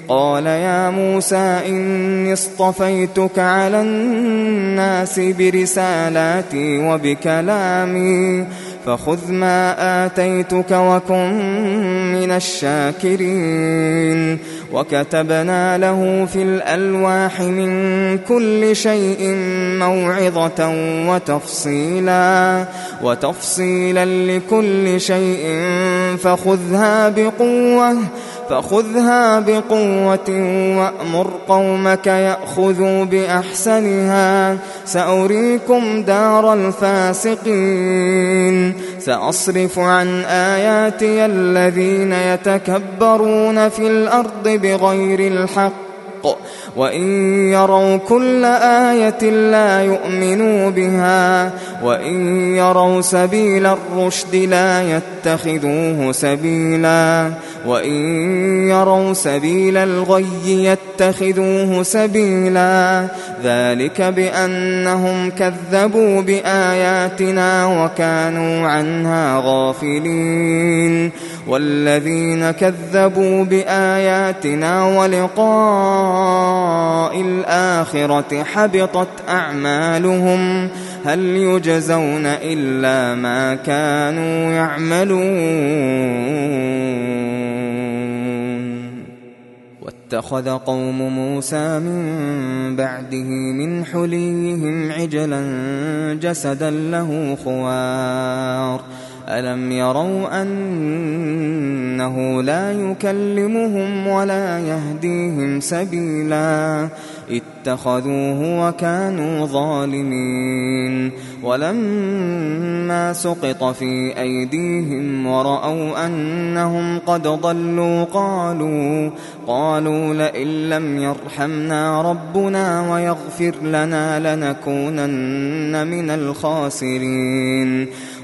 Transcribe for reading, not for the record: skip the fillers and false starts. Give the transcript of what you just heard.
قال يا موسى إني اصطفيتك على الناس برسالاتي وبكلامي فخذ ما آتيتك وكن من الشاكرين وكتبنا له في الألواح من كل شيء موعظة وتفصيلا لكل شيء فخذها بقوة وأمر قومك يأخذوا بأحسنها سأريكم دار الفاسقين سأصرف عن آياتي الذين يتكبرون في الأرض بغير الحق وإن يروا كل آية لا يؤمنوا بها وإن يروا سبيل الرشد لا يتخذوه سبيلا وإن يروا سبيل الغي يتخذوه سبيلا ذلك بأنهم كذبوا بآياتنا وكانوا عنها غافلين والذين كذبوا بآياتنا ولقاء الآخرة حبطت أعمالهم هل يجزون إلا ما كانوا يعملون واتخذ قوم موسى من بعده من حليهم عجلا جسدا له خوار ألم يروا أنه لا يكلمهم ولا يهديهم سبيلا اتخذوه وكانوا ظالمين ولما سقط في أيديهم ورأوا أنهم قد ضلوا قالوا لئن لم يرحمنا ربنا ويغفر لنا لنكونن من الخاسرين